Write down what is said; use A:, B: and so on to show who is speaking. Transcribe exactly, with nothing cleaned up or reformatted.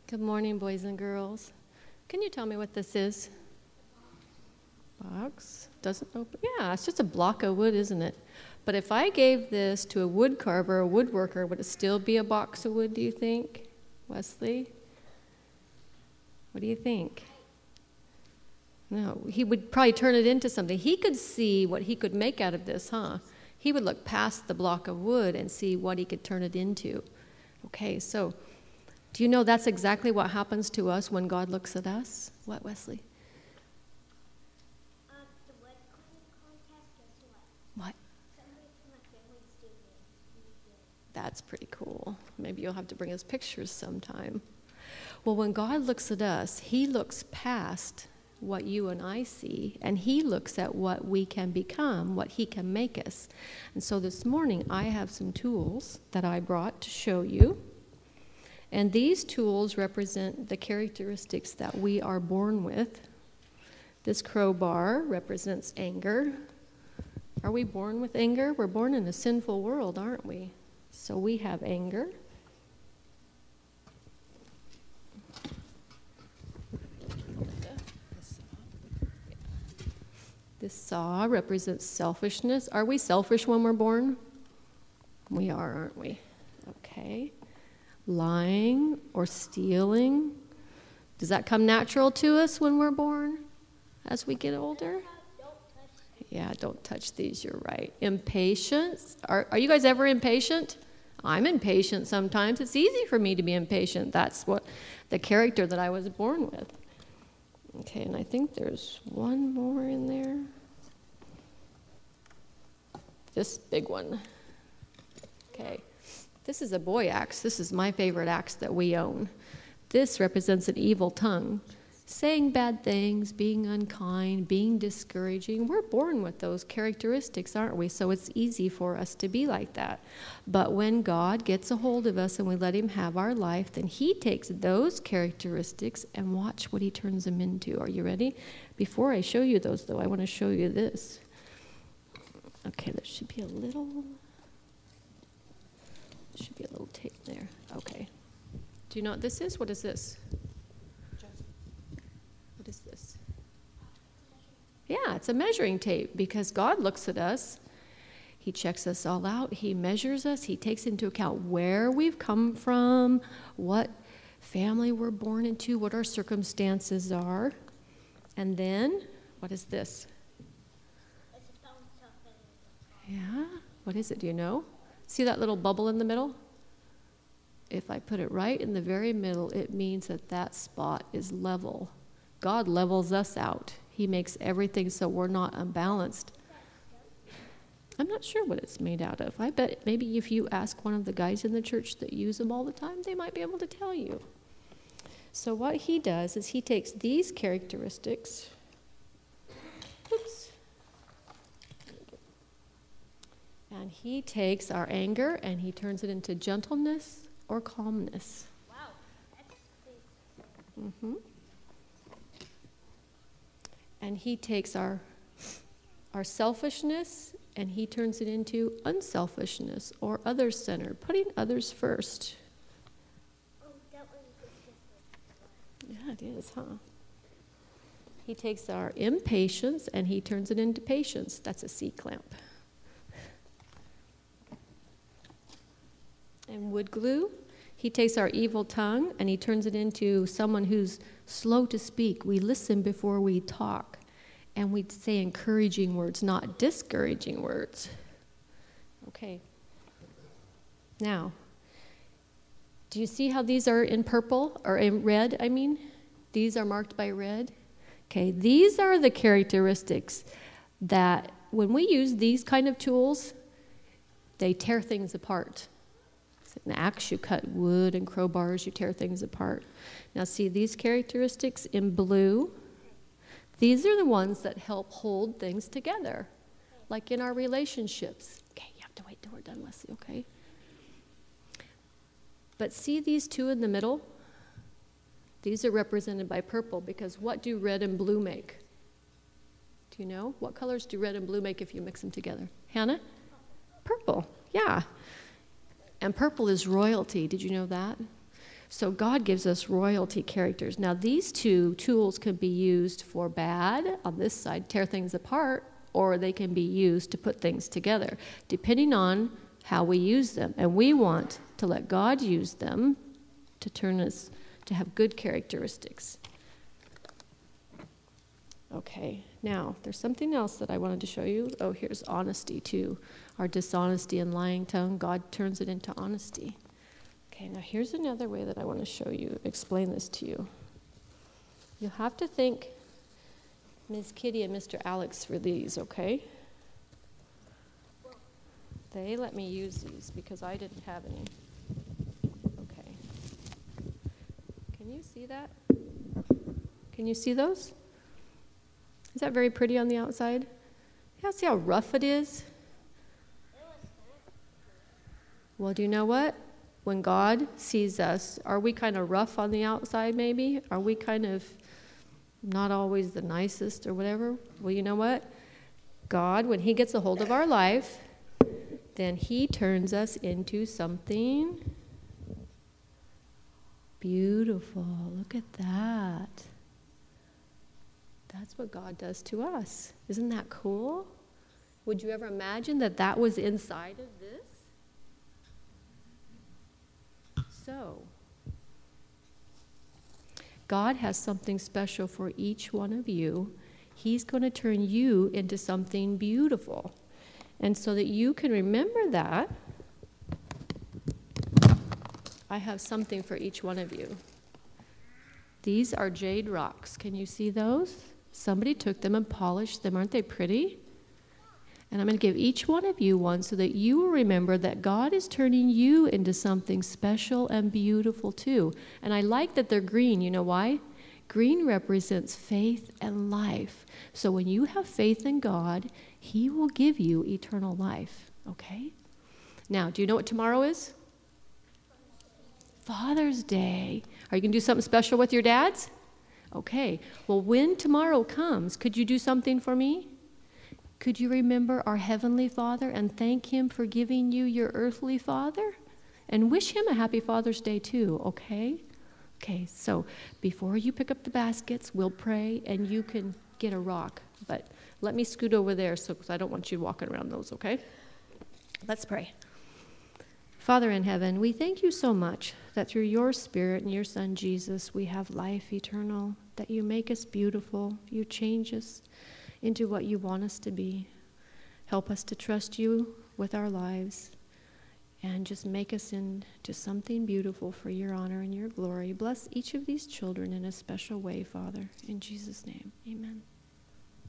A: Good morning, boys and girls. Can you tell me what this is? Box. Doesn't open. Yeah, it's just a block of wood, isn't it? But if I gave this to a wood carver, a woodworker, would it still be a box of wood, do you think? Wesley? What do you think? No, he would probably turn it into something. He could see what he could make out of this, huh? He would look past the block of wood and see what he could turn it into. Okay, so do you know that's exactly what happens to us when God looks at us? What, Wesley?
B: Uh, the wood contest, guess what?
A: What?
B: Somebody from my family's doing it. Really good.
A: That's pretty cool. Maybe you'll have to bring us pictures sometime. Well, when God looks at us, he looks past what you and I see, and he looks at what we can become, what he can make us. And so this morning, I have some tools that I brought to show you. And these tools represent the characteristics that we are born with. This crowbar represents anger. Are we born with anger? We're born in a sinful world, aren't we? So we have anger. This saw represents selfishness. Are we selfish when we're born? We are, aren't we? Okay. Lying or stealing. Does that come natural to us when we're born as we get older? Yeah, don't touch these, you're right. Impatience. Are, are you guys ever impatient? I'm impatient sometimes. It's easy for me to be impatient. That's what the character that I was born with. Okay, and I think there's one more in there. This big one. Okay. This is a boy axe. This is my favorite axe that we own. This represents an evil tongue. Saying bad things, being unkind, being discouraging. We're born with those characteristics, aren't we? So it's easy for us to be like that. But when God gets a hold of us and we let him have our life, then he takes those characteristics and watch what he turns them into. Are you ready? Before I show you those, though, I want to show you this. Okay, there should be a little... There should be a little tape there. Okay. Do you know what this is? What is this? What is this? Yeah, it's a measuring tape because God looks at us. He checks us all out. He measures us. He takes into account where we've come from, what family we're born into, what our circumstances are. And then, what is this?
B: It's a bone something.
A: Yeah? What is it? Do you know? See that little bubble in the middle? If I put it right in the very middle, it means that that spot is level. God levels us out. He makes everything so we're not unbalanced. I'm not sure what it's made out of. I bet maybe if you ask one of the guys in the church that use them all the time, they might be able to tell you. So what he does is he takes these characteristics. Oops. And he takes our anger and he turns it into gentleness or calmness.
B: Wow, that's big.
A: Mm-hmm. And he takes our our selfishness and he turns it into unselfishness or other-centered, putting others first.
B: Oh, that one is different.
A: Yeah, it is, huh? He takes our impatience and he turns it into patience. That's a C-clamp. And wood glue, he takes our evil tongue and he turns it into someone who's slow to speak. We listen before we talk. And we say encouraging words, not discouraging words. Okay. Now, do you see how these are in purple, or in red, I mean? These are marked by red. Okay, these are the characteristics that when we use these kind of tools, they tear things apart. An axe, you cut wood, and crowbars, you tear things apart. Now see these characteristics in blue? These are the ones that help hold things together, like in our relationships. Okay, you have to wait till we're done, Leslie, okay? But see these two in the middle? These are represented by purple because what do red and blue make? Do you know? What colors do red and blue make if you mix them together? Hannah? Purple, yeah. And purple is royalty. Did you know that? So God gives us royalty characters. Now these two tools can be used for bad on this side, tear things apart, or they can be used to put things together, depending on how we use them. And we want to let God use them to turn us to have good characteristics. Okay, now there's something else that I wanted to show you. Oh, here's honesty too. Our dishonesty and lying tongue, God turns it into honesty. Okay, now here's another way that I want to show you, explain this to you. You'll have to thank Miz Kitty and Mister Alex for these, okay? They let me use these because I didn't have any. Okay. Can you see that? Can you see those? Is that very pretty on the outside? Yeah, see how rough it is? Well, do you know what? When God sees us, are we kind of rough on the outside maybe? Are we kind of not always the nicest or whatever? Well, you know what? God, when he gets a hold of our life, then he turns us into something beautiful. Look at that. That's what God does to us. Isn't that cool? Would you ever imagine that that was inside of this? So, God has something special for each one of you. He's going to turn you into something beautiful. And so that you can remember that, I have something for each one of you. These are jade rocks. Can you see those? Somebody took them and polished them. Aren't they pretty? And I'm going to give each one of you one so that you will remember that God is turning you into something special and beautiful too. And I like that they're green. You know why? Green represents faith and life. So when you have faith in God, he will give you eternal life. Okay? Now, do you know what tomorrow is? Father's Day. Are you going to do something special with your dads? Okay. Well, when tomorrow comes, could you do something for me? Could you remember our Heavenly Father and thank him for giving you your earthly father? And wish him a happy Father's Day too, okay? Okay, so before you pick up the baskets, we'll pray and you can get a rock. But let me scoot over there so because I don't want you walking around those, okay? Let's pray. Father in heaven, we thank you so much that through your Spirit and your Son Jesus, we have life eternal, that you make us beautiful, you change us into what you want us to be. Help us to trust you with our lives and just make us into something beautiful for your honor and your glory. Bless each of these children in a special way, Father. In Jesus' name, amen.